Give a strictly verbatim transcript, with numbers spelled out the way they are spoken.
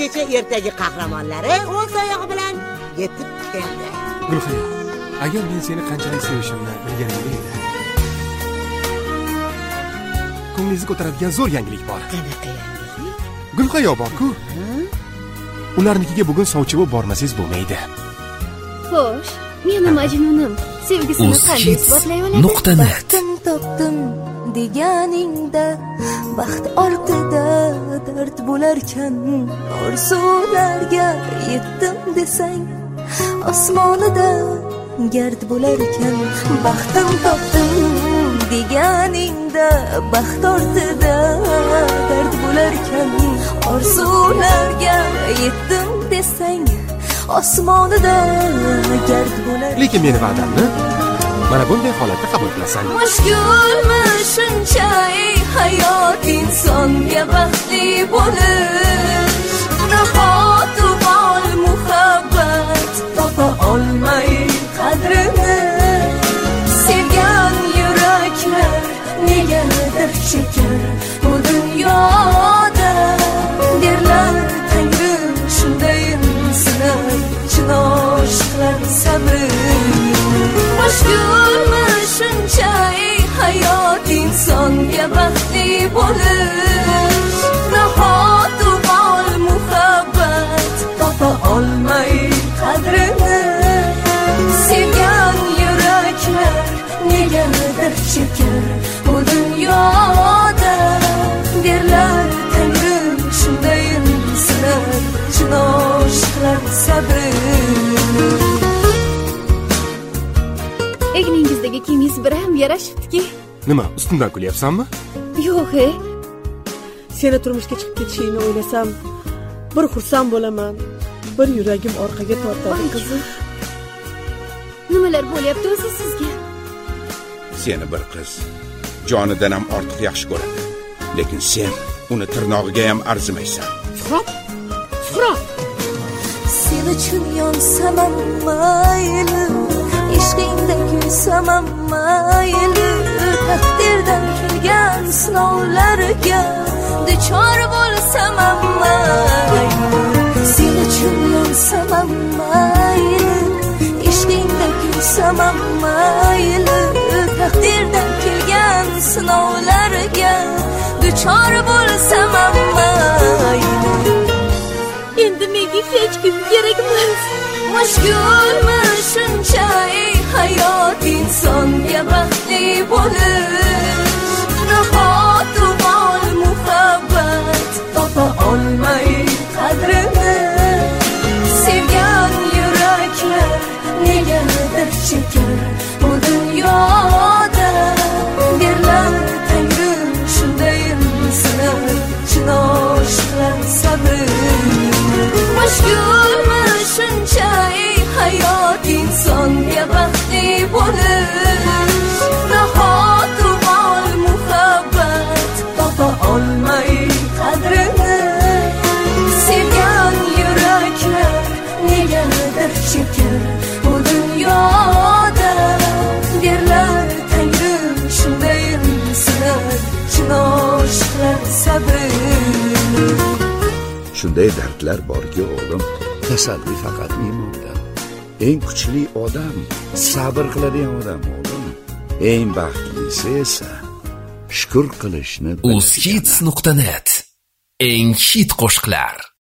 kecha ertagi qahramonlari o'z oyog'i bilan yetib keldi. Gulxaya, agar men seni qanchalik sevishimni bilganingda edi. Ko'nglingizni ko'taradigan zo'r yangilik bor. Qanaqa yangilik? Gulxaya bor-ku. Ularnikiga bugun sovchi bo'lib bormasangiz bo'lmaydi. Xo'sh, meni majnunim sevgisini qanday isbotlay oladi? Nuqta-net. Topdim deganingda baxt ortida dard bo'larkan, orzularga yetdim desang osmonida gard bo'larkan. Baxtim topdim deganingda baxt ortida dard bo'larkan, orzularga yetdim desang osmonida gard bo'lar. Lekin meni va'damni mana bunday holatda qabul qilasan. Mashgulmi shunchaki hayot insonga baxtli bo'lish, nahot bol muhabbat topa olmay qadrini, sevgan yuraklar negadir chekar bu dunyoda, derlar Tangrim shunday sinar chin oshiqlar sabri. Mashgulmi shunchaki hayot insonga baxtli bo'lish, nahot bol muhabbat topa olmay qadrini, sevgan yuraklar negadir chekar bu dunyoda, derlar Tangrim shunday sinar chin oshiqlar sabri. Egningizdagi kiyimingiz bir ham yarashibdiki. Nima, ustimdan kulyapsanmi? Yo'q, he. Seni turmushga chiqib ketishingni o'ylasam, bir xursand bo'laman, bir yuragim orqaga tortadi qizim. Nimalar bo'lyapti o'zi sizga? Seni bir qiz jonidan ham ortiq yaxshi ko'radi, lekin sen uni tirnog'iga ham arzimaysan. Suhrat, Suhrat. Sen uchun yonsam mayli, ishqingda kulsam mayli, taqdirdan kelgan sinovlarga duchor bo'lsam mayli. Sen uchun yonsam mayli, ishqingda kulsam mayli, taqdirdan kelgan sinovlarga duchor bo'lsam mayli. Endi menga hech kim kerak emas. Mashgulmi shunchaki hayot insonga baxtli bo'lish, nahot bol muhabbat topa olmay qadrini, sevgan yuraklar negadir chekar bu dunyoda, derlar Tangrim shunday sinar chin oshiqlar sabri. Mashgulmi shunchaki hayot insonga baxtli bo'lish, nahot bol muhabbat topa olmay qadrini, sevgan yuraklar negadir chekar bu dunyoda, derlar Tangrim shunday sinar chin oshiqlar sabri. Shunday dardlar borki o'g'lim, tasalli faqat iymonda. Eng kuchli odam sabr qiladigan odam o'g'lim. Eng baxtlisi esa shukr qilishni. uz hits nuqta net. Eng hit qo'shiqlar.